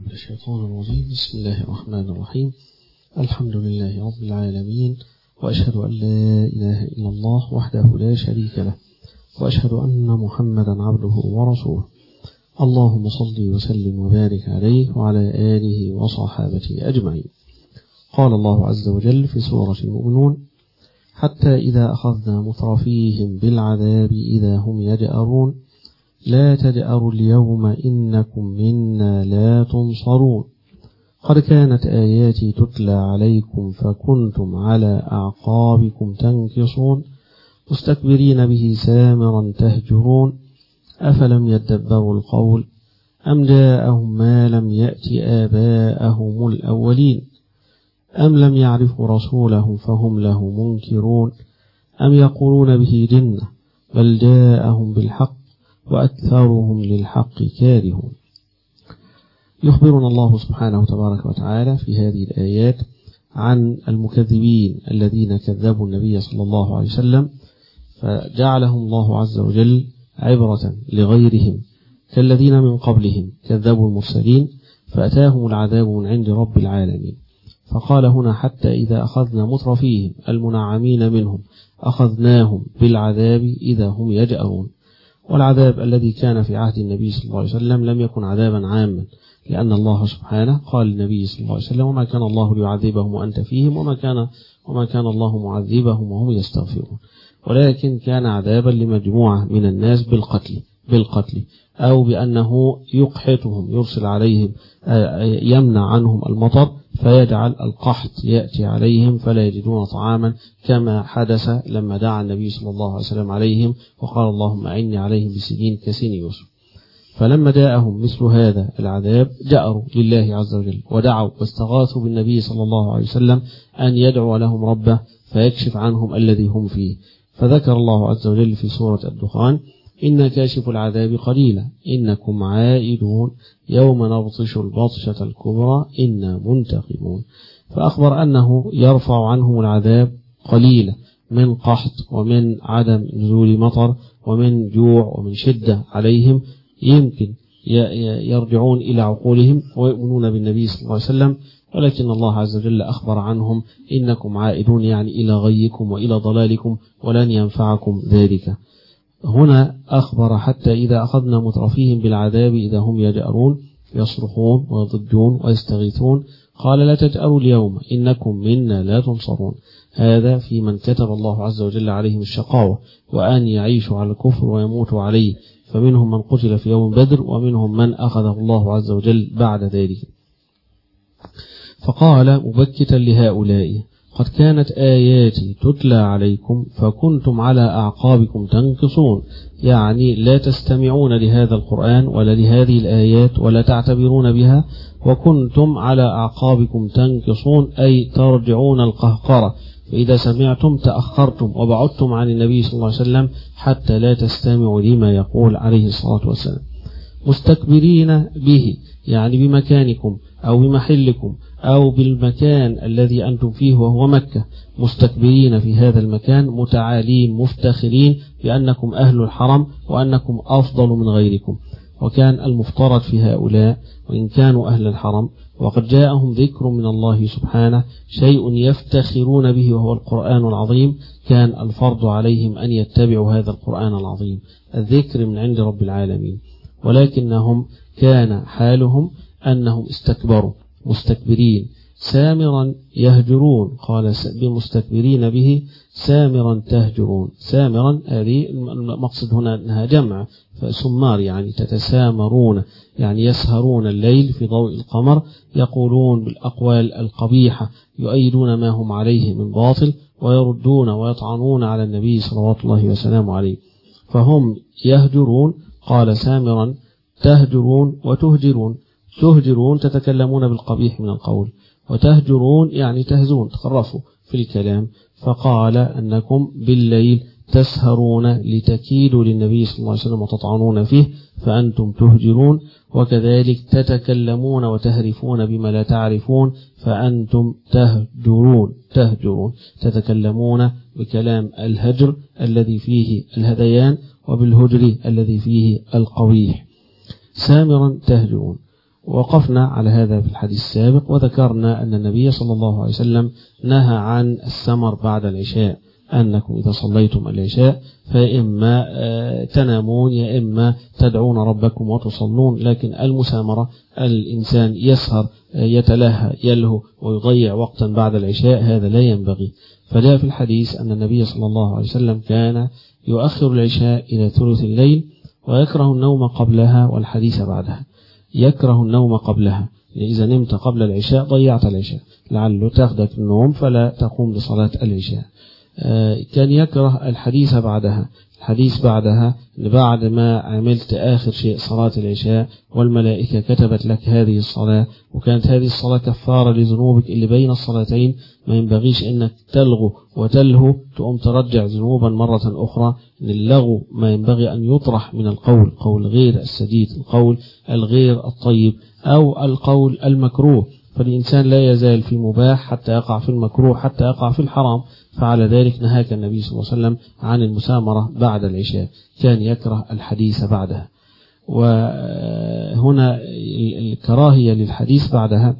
من الشيطان الرجيم. بسم الله الرحمن الرحيم. الحمد لله رب العالمين، وأشهد أن لا إله إلا الله وحده لا شريك له، وأشهد أن محمدا عبده ورسوله. اللهم صل وسلم وبارك عليه وعلى آله وصحابته أجمعين. قال الله عز وجل في سورة المؤمنون: حتى إذا أخذنا مترفيهم بالعذاب إذا هم يجأرون لا تجأروا اليوم إنكم منا لا تنصرون. قد كانت آياتي تتلى عليكم فكنتم على أعقابكم تنكصون مستكبرين به سامرا تهجرون أفلم يدبروا القول أم جاءهم ما لم يأت آباءهم الأولين أم لم يعرفوا رسولهم فهم له منكرون أم يقولون به جنة بل جاءهم بالحق وأكثرهم للحق كارهون. يخبرنا الله سبحانه تبارك وتعالى في هذه الآيات عن المكذبين الذين كذبوا النبي صلى الله عليه وسلم، فجعلهم الله عز وجل عبرة لغيرهم كالذين من قبلهم كذبوا المرسلين فأتاهم العذاب من عند رب العالمين. فقال هنا: حتى إذا أخذنا مترفيهم المنعمين منهم أخذناهم بالعذاب إذا هم يجأرون. والعذاب الذي كان في عهد النبي صلى الله عليه وسلم لم يكن عذابا عاما، لأن الله سبحانه قال للنبي صلى الله عليه وسلم: وما كان الله ليعذبهم وأنت فيهم وما كان الله معذبهم وهم يستغفرون. ولكن كان عذابا لمجموعة من الناس بالقتل أو بأنه يقحطهم، يرسل عليهم يمنع عنهم المطر فيجعل القحط يأتي عليهم فلا يجدون طعاما، كما حدث لما دعا النبي صلى الله عليه وسلم عليهم وقال: اللهم أعني عليهم بسنين كسن يوسف. فلما جاءهم مثل هذا العذاب جأروا لله عز وجل ودعوا واستغاثوا بالنبي صلى الله عليه وسلم أن يدعو لهم ربه فيكشف عنهم الذي هم فيه. فذكر الله عز وجل في سورة الدخان: إن كاشف العذاب قليلا إنكم عائدون يوم نبطش البطشة الكبرى إنا منتقمون. فأخبر أنه يرفع عنهم العذاب قليلا من قحط ومن عدم نزول مطر ومن جوع ومن شدة عليهم، يمكن يرجعون إلى عقولهم ويؤمنون بالنبي صلى الله عليه وسلم، ولكن الله عز وجل أخبر عنهم: إنكم عائدون، يعني إلى غيكم وإلى ضلالكم ولن ينفعكم ذلك. هنا أخبر: حتى إذا أخذنا مترفيهم بالعذاب إذا هم يجأرون، يصرخون ويضجون ويستغيثون. قال: لا تجأروا اليوم إنكم منا لا تنصرون. هذا في من كتب الله عز وجل عليهم الشقاوة وأن يعيشوا على الكفر ويموتوا عليه، فمنهم من قتل في يوم بدر ومنهم من أخذه الله عز وجل بعد ذلك. فقال مبكتا لهؤلاء: قد كانت آياتي تتلى عليكم فكنتم على أعقابكم تنكصون، يعني لا تستمعون لهذا القرآن ولا لهذه الآيات ولا تعتبرون بها، وكنتم على أعقابكم تنكصون أي ترجعون القهقرة، فإذا سمعتم تأخرتم وبعدتم عن النبي صلى الله عليه وسلم حتى لا تستمعوا لما يقول عليه الصلاة والسلام. مستكبرين به، يعني بمكانكم أو بمحلكم أو بالمكان الذي أنتم فيه وهو مكة، مستكبرين في هذا المكان متعالين مفتخرين بأنكم أهل الحرم وأنكم أفضل من غيركم. وكان المفترض في هؤلاء وإن كانوا أهل الحرم وقد جاءهم ذكر من الله سبحانه شيء يفتخرون به وهو القرآن العظيم، كان الفرض عليهم أن يتبعوا هذا القرآن العظيم، الذكر من عند رب العالمين. ولكنهم كان حالهم أنهم استكبروا مستكبرين سامرا يهجرون. قال: بمستكبرين به سامرا تهجرون. سامرا هذه المقصد هنا أنها جمع فسمار، يعني تتسامرون، يعني يسهرون الليل في ضوء القمر، يقولون بالأقوال القبيحة، يؤيدون ما هم عليه من باطل ويردون ويطعنون على النبي صلوات الله وسلامه عليه. فهم يهجرون. قال: سامرا تهجرون وتهجرون. تهجرون تتكلمون بالقبيح من القول، وتهجرون يعني تهزون تخرفوا في الكلام. فقال أنكم بالليل تسهرون لتكيدوا للنبي صلى الله عليه وسلم وتطعنون فيه فأنتم تهجرون، وكذلك تتكلمون وتهرفون بما لا تعرفون فأنتم تهجرون تتكلمون بكلام الهجر الذي فيه الهذيان وبالهجر الذي فيه القبيح. سامرا تهجرون. وقفنا على هذا في الحديث السابق، وذكرنا أن النبي صلى الله عليه وسلم نهى عن السمر بعد العشاء، أنكم إذا صليتم العشاء فإما تنامون يا إما تدعون ربكم وتصلون، لكن المسامرة الإنسان يسهر يتلهى يلهو ويضيع وقتا بعد العشاء هذا لا ينبغي. فجاء في الحديث أن النبي صلى الله عليه وسلم كان يؤخر العشاء إلى ثلث الليل ويكره النوم قبلها والحديث بعدها. يكره النوم قبلها، إذا نمت قبل العشاء ضيعت العشاء، لعله تاخدك النوم فلا تقوم بصلاة العشاء. كان يكره الحديث بعدها. الحديث بعدها بعد ما عملت آخر شيء صلاة العشاء والملائكة كتبت لك هذه الصلاة، وكانت هذه الصلاة كفارة لذنوبك اللي بين الصلاتين، ما ينبغيش انك تلغو وتلهو تقوم ترجع ذنوبا مرة أخرى. إن اللغو ما ينبغي أن يطرح من القول، قول غير السديد، القول الغير الطيب أو القول المكروه، فالإنسان لا يزال في مباح حتى يقع في المكروه حتى يقع في الحرام. فعلى ذلك نهاك النبي صلى الله عليه وسلم عن المسامرة بعد العشاء، كان يكره الحديث بعدها. وهنا الكراهية للحديث بعدها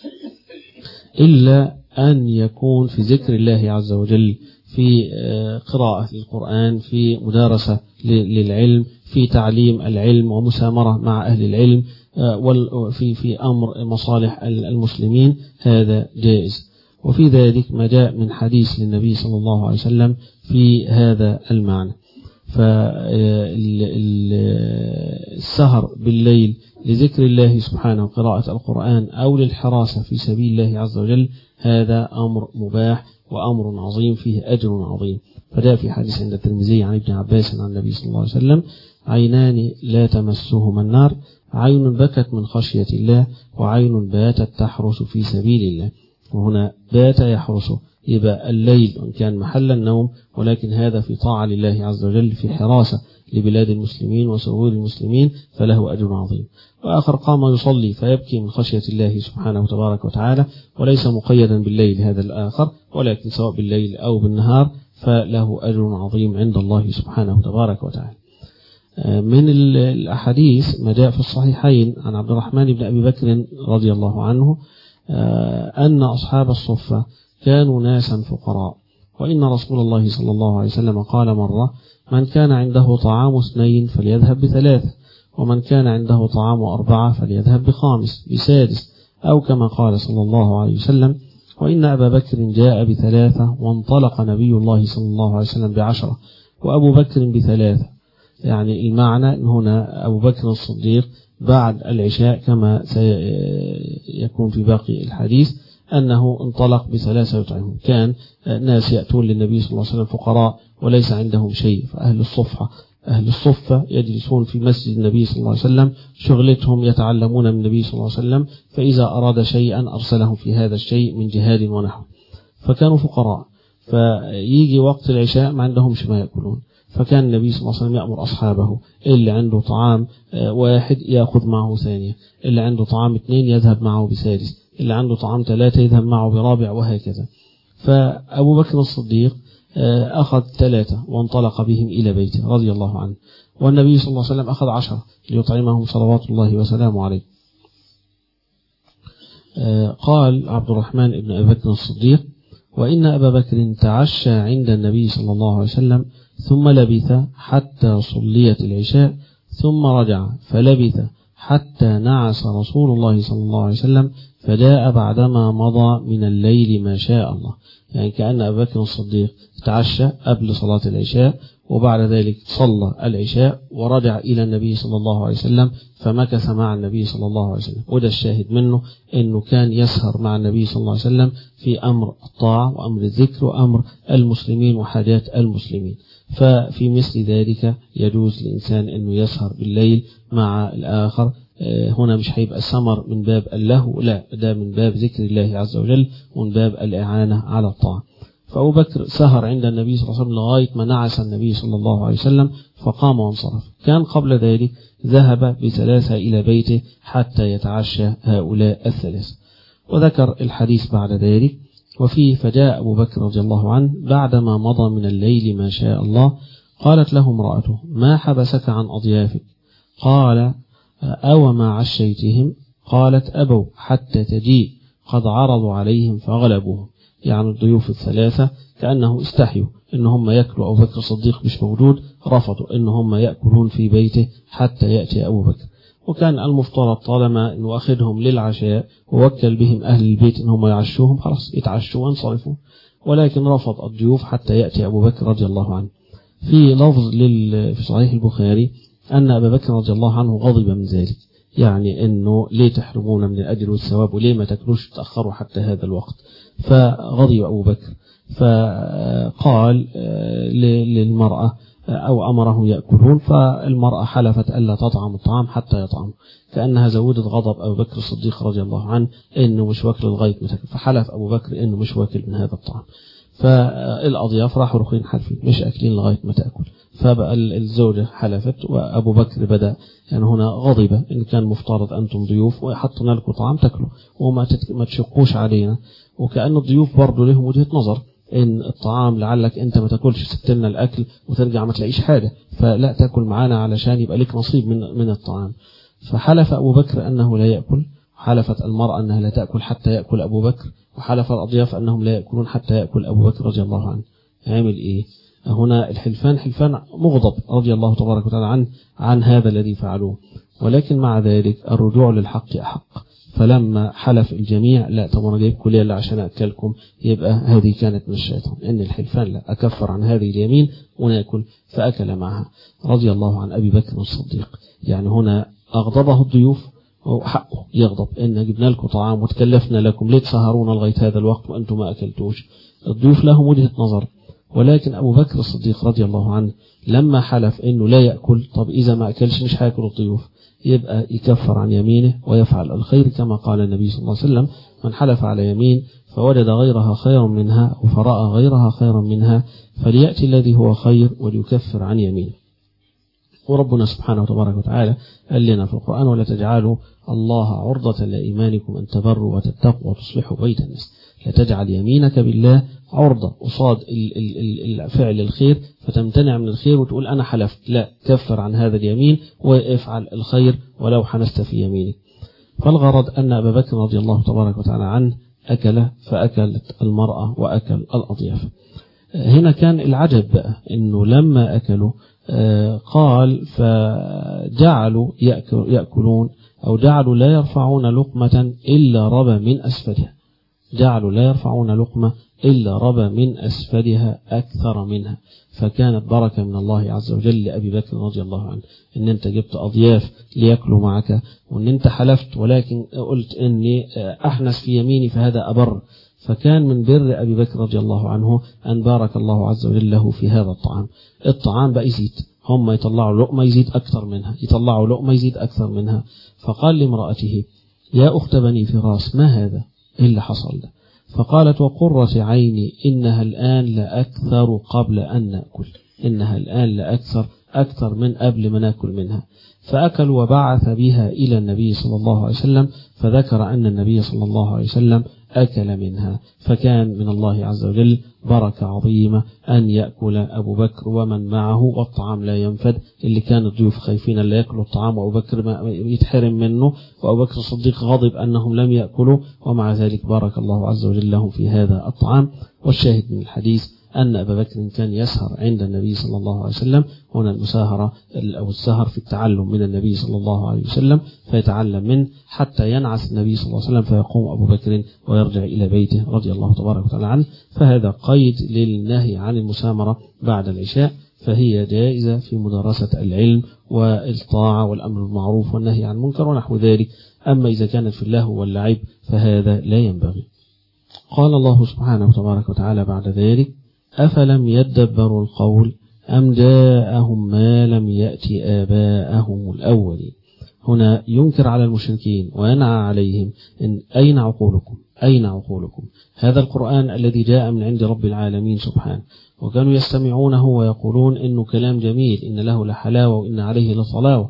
إلا أن يكون في ذكر الله عز وجل، في قراءة القرآن، في مدارسة للعلم، في تعليم العلم ومسامرة مع أهل العلم، في أمر مصالح المسلمين، هذا جائز. وفي ذلك ما جاء من حديث للنبي صلى الله عليه وسلم في هذا المعنى. فالسهر بالليل لذكر الله سبحانه وقراءة القرآن أو للحراسة في سبيل الله عز وجل هذا أمر مباح وأمر عظيم فيه أجر عظيم. فجاء في حديث عند الترمذي عن ابن عباس عن النبي صلى الله عليه وسلم: عينان لا تمسهما النار، عين بكت من خشية الله وعين باتت تحرس في سبيل الله. وهنا بات يحرسه، يبقى الليل وإن كان محل النوم، ولكن هذا في طاعة لله عز وجل، في حراسة لبلاد المسلمين وسرور المسلمين، فله أجر عظيم. وآخر قام يصلي فيبكي من خشية الله سبحانه وتبارك وتعالى، وليس مقيدا بالليل هذا الآخر، ولكن سواء بالليل أو بالنهار فله أجر عظيم عند الله سبحانه وتبارك وتعالى. من الأحاديث ما جاء في الصحيحين عن عبد الرحمن بن أبي بكر رضي الله عنه أن أصحاب الصفة كانوا ناسا فقراء، وإن رسول الله صلى الله عليه وسلم قال مرة: من كان عنده طعام 2 فليذهب ب3، ومن كان عنده طعام 4 فليذهب ب5 ب6، أو كما قال صلى الله عليه وسلم: وإن أبا بكر جاء ب3 وانطلق نبي الله صلى الله عليه وسلم ب10 وأبو بكر ب3. يعني المعنى أن هنا أبو بكر الصديق بعد العشاء كما سيكون في باقي الحديث أنه انطلق ب3 يطعمهم. كان ناس يأتون للنبي صلى الله عليه وسلم فقراء وليس عندهم شيء، فأهل الصفة يجلسون في مسجد النبي صلى الله عليه وسلم، شغلتهم يتعلمون من النبي صلى الله عليه وسلم، فإذا أراد شيئا أرسلهم في هذا الشيء من جهاد ونحو. فكانوا فقراء، فيجي وقت العشاء ما عندهمش ما يأكلون، فكان النبي صلى الله عليه وسلم يأمر أصحابه: اللي عنده طعام 1 يأخذ معه 2، اللي عنده طعام 2 يذهب معه ب3، اللي عنده طعام 3 يذهب معه ب4، وهكذا. فأبو بكر الصديق أخذ 3 وانطلق بهم إلى بيته رضي الله عنه، والنبي صلى الله عليه وسلم أخذ 10 ليطعمهم صلوات الله وسلامه عليه. قال عبد الرحمن بن أبي بكر الصديق: وإن أبا بكر تعشى عند النبي صلى الله عليه وسلم ثم لبث حتى صليت العشاء ثم رجع فلبث حتى نعس رسول الله صلى الله عليه وسلم فجاء بعدما مضى من الليل ما شاء الله. يعني كأن أبا بكر الصديق تعشى قبل صلاة العشاء، وبعد ذلك صلى العشاء ورجع إلى النبي صلى الله عليه وسلم فمكث مع النبي صلى الله عليه وسلم. وده الشاهد منه أنه كان يسهر مع النبي صلى الله عليه وسلم في أمر الطاعة وأمر الذكر وأمر المسلمين وحاجات المسلمين. ففي مثل ذلك يجوز للإنسان أنه يسهر بالليل مع الآخر. هنا مش هيبقى السمر من باب اللهو، لا، ده من باب ذكر الله عز وجل ومن باب الإعانة على الطاعة. فأبو بكر سهر عند النبي صلى الله عليه وسلم لغاية ما نعس النبي صلى الله عليه وسلم فقام وانصرف. كان قبل ذلك ذهب ب3 إلى بيته حتى يتعشى هؤلاء 3. وذكر الحديث بعد ذلك وفيه: فجاء أبو بكر رضي الله عنه بعدما مضى من الليل ما شاء الله، قالت له امرأته: ما حبسك عن أضيافك؟ قال: أو ما عشيتهم؟ قالت أبوا حتى تجيء، قد عرضوا عليهم فغلبوهم. يعني الضيوف الثلاثة كأنه استحيوا إن هم يأكلوا أبو بكر الصديق مش موجود، رفضوا إن هم يأكلون في بيته حتى يأتي أبو بكر. وكان المفترض طالما إنه أخذهم للعشاء ووكل بهم أهل البيت إن هم يعشوهم، خلاص يتعشوا وانصرفوا، ولكن رفض الضيوف حتى يأتي أبو بكر رضي الله عنه. في لفظ في صحيح البخاري أن أبا بكر رضي الله عنه غضب من ذلك، يعني إنه ليه تحرمون من الأجر والثواب وليه ما تأكلوش تأخروا حتى هذا الوقت. فغضب أبو بكر فقال للمرأة أو أمره يأكلون، فالمرأة حلفت ألا تطعم الطعام حتى يطعم، كأنها زودت غضب أبو بكر الصديق رضي الله عنه إنه مش واكل لغاية ما تاكل، فحلف أبو بكر إنه مش واكل من هذا الطعام. فالأضياف راحوا رخين حلفين مش أكلين لغاية ما تأكل، فبقى الزوجة حلفت وأبو بكر بدأ يعني هنا غضب إن كان مفترض أنتم ضيوف وحطنا لكم طعام تأكلوا وما تشقوش علينا. وكأن الضيوف برضو لهم وجهة نظر إن الطعام لعلك أنت ما تاكلش ستلنا الأكل وترجع ما تلاقيش حاجة، فلا تأكل معانا علشان يبقى لك نصيب من الطعام. فحلف أبو بكر أنه لا يأكل، وحلفت المرأة أنها لا تأكل حتى يأكل أبو بكر، وحلف الأضياف أنهم لا يأكلون حتى يأكل أبو بكر رضي الله عنه. عامل إيه هنا؟ الحلفان حلفان مغضب رضي الله تبارك وتعالى عن هذا الذي فعلوه، ولكن مع ذلك الرجوع للحق أحق. فلما حلف الجميع لا طب انا جايبكم ليه عشان أكلكم، يبقى هذه كانت من الشيطان، إن الحلفان لا أكفر عن هذه اليمين ونأكل، فأكل معها رضي الله عن أبي بكر الصديق. يعني هنا أغضبه الضيوف وحقه يغضب إن جبنا لكم طعام وتكلفنا لكم ليه تسهرونا لغاية هذا الوقت وأنتم ما أكلتوش. الضيوف لهم وجهة نظر، ولكن أبو بكر الصديق رضي الله عنه لما حلف إنه لا يأكل، طب إذا ما أكلش مش هياكل الضيوف، يبقى يكفر عن يمينه ويفعل الخير كما قال النبي صلى الله عليه وسلم: من حلف على يمين فوجد غيرها خيرا منها وفرأى غيرها خيرا منها فليأتي الذي هو خير وليكفر عن يمينه. وربنا سبحانه وتبارك وتعالى قال لنا في القرآن: ولا تجعلوا الله عرضة لإيمانكم أن تبروا وتتقوا وتصلحوا بين الناس. لا تجعل يمينك بالله عرضة قصاد الفعل الخير فتمتنع من الخير وتقول أنا حلفت، لا، كفر عن هذا اليمين وافعل الخير ولو حنست في يمينك. فالغرض أن أبا بكر رضي الله تبارك وتعالى عنه أكل، فأكلت المرأة وأكل الأضياف. هنا كان العجب بقى إنه لما أكلوا قال فجعلوا يأكلون أو جعلوا لا يرفعون لقمة إلا ربى من أسفلها، جعلوا لا يرفعون لقمة إلا ربى من أسفلها أكثر منها. فكانت بركة من الله عز وجل لأبي بكر رضي الله عنه إن أنت جبت أضياف ليأكلوا معك، وإن أنت حلفت ولكن قلت إني أحنس في يميني فهذا أبر. فكان من بر أبي بكر رضي الله عنه أن بارك الله عز وجل له في هذا الطعام. الطعام بقى يزيد، هم يطلعوا لقمة يزيد أكثر منها، يطلعوا لقمة يزيد أكثر منها. فقال لامرأته: يا أخت بني فراس ما هذا؟ إيه اللي حصل ده؟ فقالت: وقرة عيني إنها الآن لأكثر قبل أن نأكل، إنها الآن أكثر من قبل ما نأكل منها. فأكل وبعث بها إلى النبي صلى الله عليه وسلم، فذكر أن النبي صلى الله عليه وسلم أكل منها. فكان من الله عز وجل بركة عظيمة أن يأكل أبو بكر ومن معه والطعام لا ينفد. اللي كان الضيوف خايفين لا يأكلوا الطعام وأبو بكر ما يتحرم منه، وأبو بكر الصديق غضب أنهم لم يأكلوا، ومع ذلك بارك الله عز وجل لهم في هذا الطعام. والشاهد من الحديث أن أبا بكر كان يسهر عند النبي صلى الله عليه وسلم. هنا المساهرة أو السهر في التعلم من النبي صلى الله عليه وسلم، فيتعلم منه حتى ينعس النبي صلى الله عليه وسلم فيقوم أبو بكر ويرجع إلى بيته رضي الله تبارك وتعالى عنه. فهذا قيد للنهي عن المسامرة بعد العشاء، فهي جائزة في مدارسة العلم والطاعة والأمر بالمعروف والنهي عن المنكر ونحو ذلك. أما إذا كانت في اللهو واللعب فهذا لا ينبغي. قال الله سبحانه وتبارك وتعالى بعد ذلك: أفلم يدبروا القول أم جاءهم ما لم يأت آباءهم الأولين. هنا ينكر على المشركين وينعى عليهم إن أين عقولكم، أين عقولكم؟ هذا القرآن الذي جاء من عند رب العالمين سبحانه، وكانوا يستمعونه ويقولون إنه كلام جميل، إن له لحلاوة وإن عليه لصلاوة.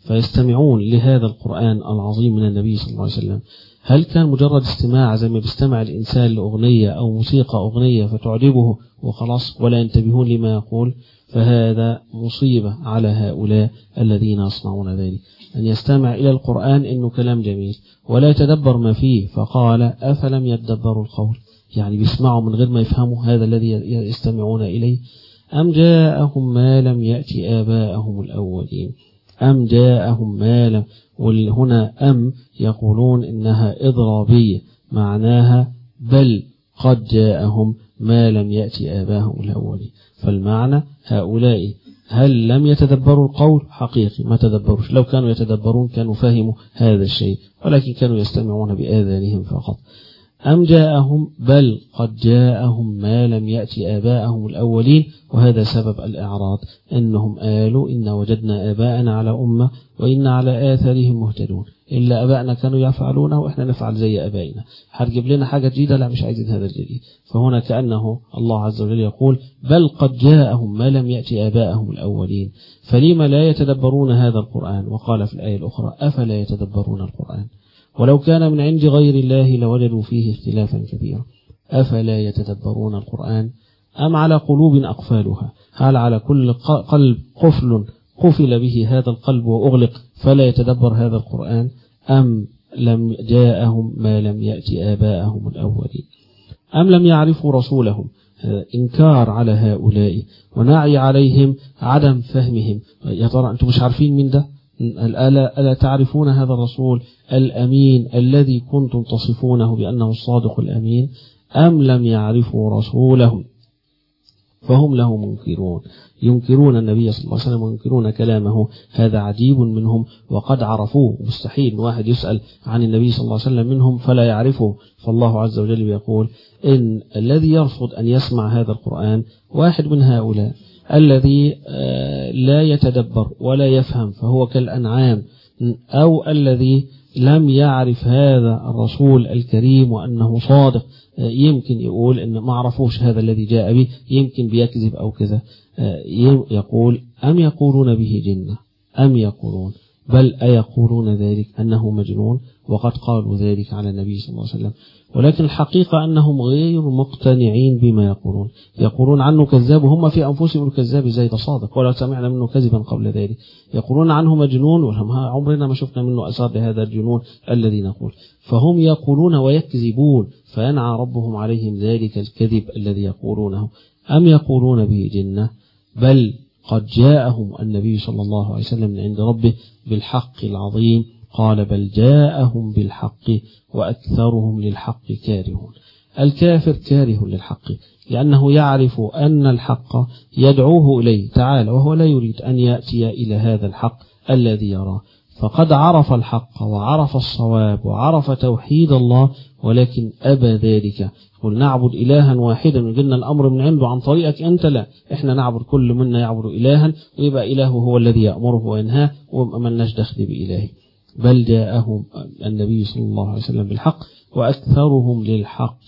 فيستمعون لهذا القرآن العظيم من النبي صلى الله عليه وسلم، هل كان مجرد استماع زي ما بيستمع الإنسان لأغنية أو موسيقى أغنية فتعجبه وخلاص ولا ينتبهون لما يقول؟ فهذا مصيبة على هؤلاء الذين يصنعون ذلك، أن يستمع إلى القرآن إنه كلام جميل ولا يتدبر ما فيه. فقال أفلم يتدبروا القول، يعني بيسمعوا من غير ما يفهموا هذا الذي يستمعون إليه. أم جاءهم ما لم يأتي آباءهم الأولين، أم جاءهم ما لم، وهنا أم يقولون إنها إضرابية معناها بل قد جاءهم ما لم يأتي آباءهم الأولين. فالمعنى هؤلاء هل لم يتدبروا القول؟ حقيقي ما تدبروش، لو كانوا يتدبرون كانوا فهموا هذا الشيء، ولكن كانوا يستمعون بآذانهم فقط. أم جاءهم بل قد جاءهم ما لم يأتي آباءهم الأولين، وهذا سبب الإعراض، أنهم قالوا إن وجدنا آباءنا على أمة وإن على آثارهم مهتدون، إلا آباءنا كانوا يفعلونه وإحنا نفعل زي آبائنا، هتجيب لنا حاجة جديدة؟ لا، مش عايزين هذا الجديد. فهنا كأنه الله عز وجل يقول بل قد جاءهم ما لم يأتي آباءهم الأولين، فلما لا يتدبرون هذا القرآن؟ وقال في الآية الأخرى أفلا يتدبرون القرآن ولو كان من عند غير الله لوجدوا فيه اختلافا كثيرا. أفلا يتدبرون القرآن أم على قلوب أقفالها؟ هل على كل قلب قفل قفل به هذا القلب وأغلق فلا يتدبر هذا القرآن؟ أم لم جاءهم ما لم يأتي آباءهم الأولين؟ أم لم يعرفوا رسولهم؟ إنكار على هؤلاء ونعي عليهم عدم فهمهم. يا ترى أنتم مش عارفين من ده؟ ألا تعرفون هذا الرسول الأمين الذي كنتم تصفونه بأنه الصادق الأمين؟ أم لم يعرفوا رسولهم فهم له منكرون، ينكرون النبي صلى الله عليه وسلم وينكرون كلامه. هذا عجيب منهم وقد عرفوه، مستحيل واحد يسأل عن النبي صلى الله عليه وسلم منهم فلا يعرفه. فالله عز وجل يقول إن الذي يرفض أن يسمع هذا القرآن واحد من هؤلاء الذي لا يتدبر ولا يفهم فهو كالأنعام، أو الذي لم يعرف هذا الرسول الكريم وأنه صادق، يمكن يقول إن ما عرفوش هذا الذي جاء به، يمكن بيكذب أو كذا. يقول أم يقولون به جنة أم يقولون بل أيقولون ذلك أنه مجنون، وقد قالوا ذلك على النبي صلى الله عليه وسلم. ولكن الحقيقة أنهم غير مقتنعين بما يقولون، يقولون عنه كذاب وهم في أنفسهم الكذاب زيد صادق ولا سمعنا منه كذبا قبل ذلك، يقولون عنه مجنون وهم عمرنا ما شفنا منه أثار لهذا الجنون الذي نقول. فهم يقولون ويكذبون فينعى ربهم عليهم ذلك الكذب الذي يقولونه. أم يقولون به جنة بل قد جاءهم النبي صلى الله عليه وسلم من عند ربه بالحق العظيم. قال بل جاءهم بالحق وأكثرهم للحق كارهون. الكافر كاره للحق لأنه يعرف أن الحق يدعوه إليه تعالى، وهو لا يريد أن يأتي إلى هذا الحق الذي يراه. فقد عرف الحق وعرف الصواب وعرف توحيد الله، ولكن أبى ذلك. قل نعبد إلها واحدا وجلنا الأمر من عنده عن طريقك أنت، لا، إحنا نعبد كل منا يعبد إلها ويبقى إله هو الذي يأمره وينهاه وما لناش دخل بإلهه. بل جاءهم النبي صلى الله عليه وسلم بالحق وأكثرهم للحق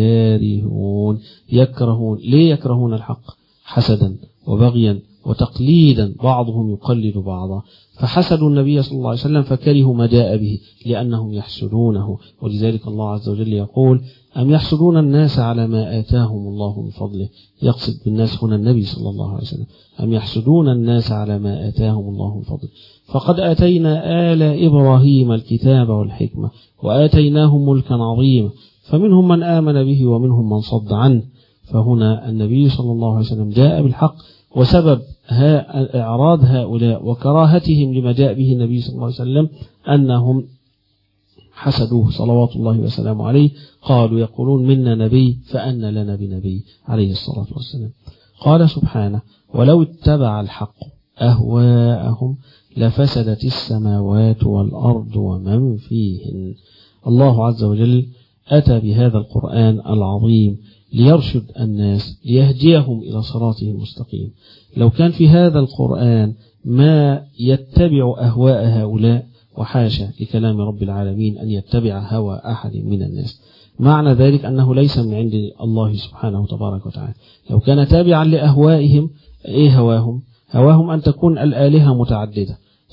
كارهون. يكرهون. ليه يكرهون الحق؟ حسدا وبغيا وتقليدا، بعضهم يقلد بعضا. فحسدوا النبي صلى الله عليه وسلم فكرهوا ما جاء به لأنهم يحسدونه. ولذلك الله عز وجل يقول أم يحسدون الناس على ما آتاهم الله من فضله. يقصد بالناس هنا النبي صلى الله عليه وسلم. أم يحسدون الناس على ما آتاهم الله من فضله فقد آتينا آل إبراهيم الكتاب والحكمة وآتيناهم ملكا عظيما فمنهم من آمن به ومنهم من صد عنه. فهنا النبي صلى الله عليه وسلم جاء بالحق، وسبب إعراض هؤلاء وكراهتهم لما جاء به النبي صلى الله عليه وسلم أنهم حسدوه صلوات الله وسلامه عليه. قالوا يقولون منا نبي فأن لنا بنبي عليه الصلاة والسلام. قال سبحانه ولو اتبع الحق أهواءهم لفسدت السماوات والأرض ومن فيهن. الله عز وجل أتى بهذا القرآن العظيم ليرشد الناس ليهديهم إلى صراطه المستقيم. لو كان في هذا القرآن ما يتبع أهواء هؤلاء، وحاشا لكلام رب العالمين أن يتبع هوى أحد من الناس، معنى ذلك أنه ليس من عند الله سبحانه تبارك وتعالى. لو كان تابعا لأهوائهم، إيه هواهم؟ هواهم أن تكون الآلهة متعددة،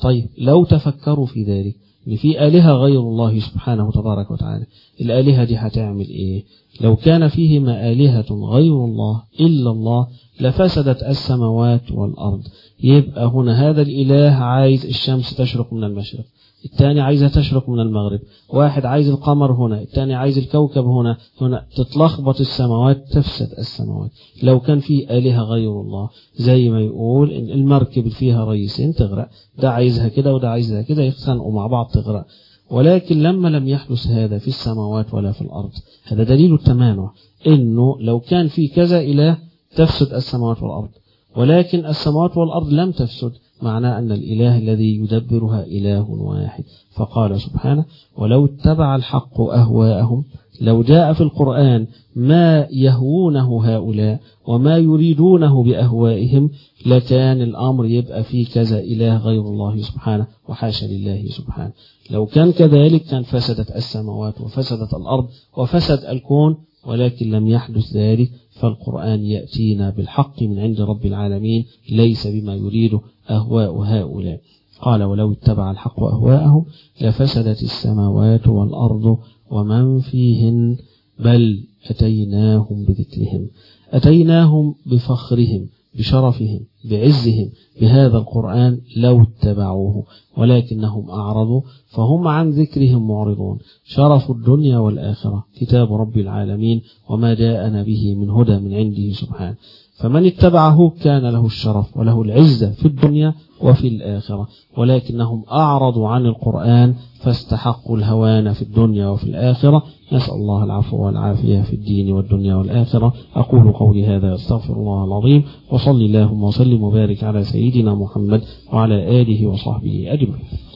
طيب لو تفكروا في ذلك إن في آلهة غير الله سبحانه تبارك وتعالى، الآلهة دي هتعمل إيه؟ لو كان فيهما آلهة غير الله إلا الله لفسدت السماوات والأرض. يبقى هنا هذا الإله عايز الشمس تشرق من المشرق، الثاني عايزها تشرق من المغرب، واحد عايز القمر هنا، الثاني عايز الكوكب هنا تتلخبط السماوات، تفسد السماوات. لو كان في آلهة غير الله زي ما يقول إن المركب فيها رئيسين تغرق، ده عايزها كده وده عايزها كده، يخنقوا مع بعض تغرق. ولكن لما لم يحدث هذا في السماوات ولا في الأرض، هذا دليل التمانع، إنه لو كان في كذا إله تفسد السماوات والأرض، ولكن السماوات والأرض لم تفسد، معناه أن الإله الذي يدبرها إله واحد. فقال سبحانه: ولو اتبع الحق أهواءهم، لو جاء في القرآن ما يهوونه هؤلاء وما يريدونه بأهوائهم لكان الأمر يبقى فيه كذا إله غير الله سبحانه، وحاشا لله سبحانه. لو كان كذلك كان فسدت السماوات وفسدت الأرض وفسد الكون، ولكن لم يحدث ذلك. فالقرآن يأتينا بالحق من عند رب العالمين، ليس بما يريد أهواء هؤلاء. قال: ولو اتبع الحق أهواءهم لفسدت السماوات والأرض ومن فيهن، بل أتيناهم بذكرهم، أتيناهم بفخرهم بشرفهم بعزهم بهذا القرآن لو اتبعوه، ولكنهم أعرضوا فهم عن ذكرهم معرضون. شرف الدنيا والآخرة كتاب رب العالمين وما جاءنا به من هدى من عنده سبحانه، فمن اتبعه كان له الشرف وله العزة في الدنيا وفي الآخرة، ولكنهم أعرضوا عن القرآن فاستحقوا الهوان في الدنيا وفي الآخرة. نسأل الله العفو والعافية في الدين والدنيا والآخرة. أقول قولي هذا، أستغفر الله العظيم، وصلي اللهم وسلم وبارك على سيدنا محمد وعلى آله وصحبه أجمعين.